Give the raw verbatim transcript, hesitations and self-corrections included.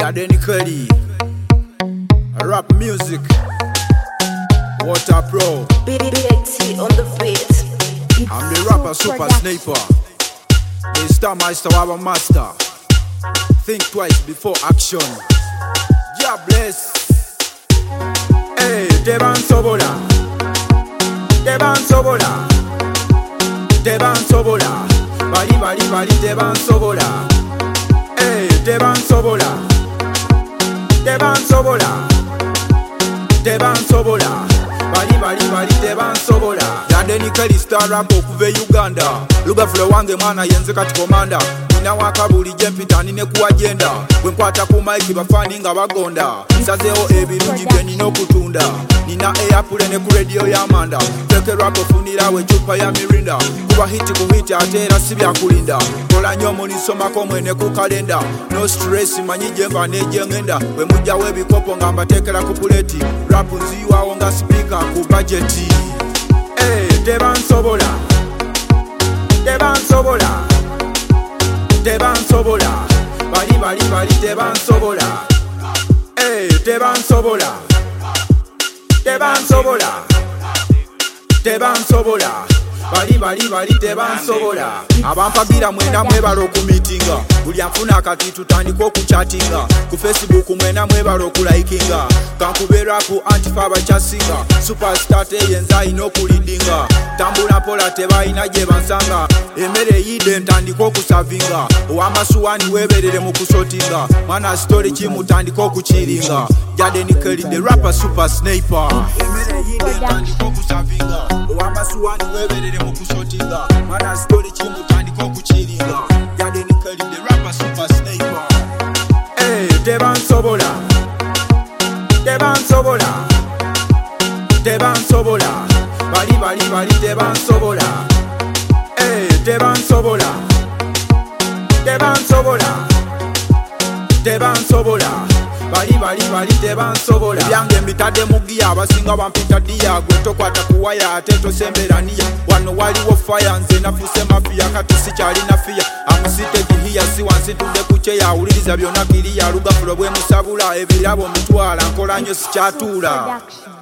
Yadeni Kelly, rap music, Water Pro. B B T on the beat. I'm the rapper Super Sniper, the star master, our master. Think twice before action. God bless. Hey, Deban Sobola, Deban Sobola, Deban Sobola, Bali Bali Bali Deban Sobola. Hey, Deban Sobola, Deban Sobola, Deban Sobola, Bali Bali Bali Deban Sobola. Yadeni Kelly star rap okuva Uganda. Lugafule wange mwana yenze kati komanda. Nina wakabuli jempita nine ku agenda. Bwenkwata ku mic bafani nga bagonda. Nsazeho ebirungi bye nina okutunda. Nina airpule ne ku radio ya Amanda. Teke rap ofunira we chupa ya Mirinda. Kuba hiti ku hiti ate era si bya kulinda. Kola nnyo mulisomako mwene ku kalenda. No stress manyi jemba neje ngenda. We mujja webikopo nga mbatekera ku puleti. Rap nziwawo nga speaker ku budgeti. Hey, Deban Sobola, Deban Sobola, Deban Sobola, Bali Bali Bali Deban Sobola. Hey, Deban Sobola, Deban Sobola, Deban Sobola, Bali Bali Bali Deban Sobola. Abampagira mwena mwebala okumitinga. Buli afuna akati tutandika okuchatinga. Ku Facebook mwena mwebala okulikinga. Kankubera ku antifa abakyasinga. Superstar teyenza ina okulidinga. Tambula mpola tebalina gye bansanga. Emmere eyidde ntandika okusavinga. Owamasuwani weeberere mu kusotinga. Mwana story kimutandika okukiringa. Yadeni Kelly the rapper Super Sniper. Emmere eyidde ntandika okusavinga. Owamasuwani weeberere mu kusotinga. Mwana story kimutandika okukiringa. Yadeni Kelly the rapper Super Sniper. Hey, Deban Sobola, Deban Sobola, Deban Sobola, Bali Bali Bali Deban Sobola. Hey, Deban Sobola, Deban Sobola, Deban Sobola, Bali Bali Bali Deban Sobola. Byange mbitadde mu giya abasinga bampita diya. Gwe tokwata kuwaya ate tosembera niya. Wano waliwo fire nze nafuse mafia kati sikyalina fiya. Amusite gihiya si wansi tudde ku kyeya. Awuliriza byonna kiriya. Lugafulo bwe musabula ebirabo mitwala. Nkola nnyo sikyatuula.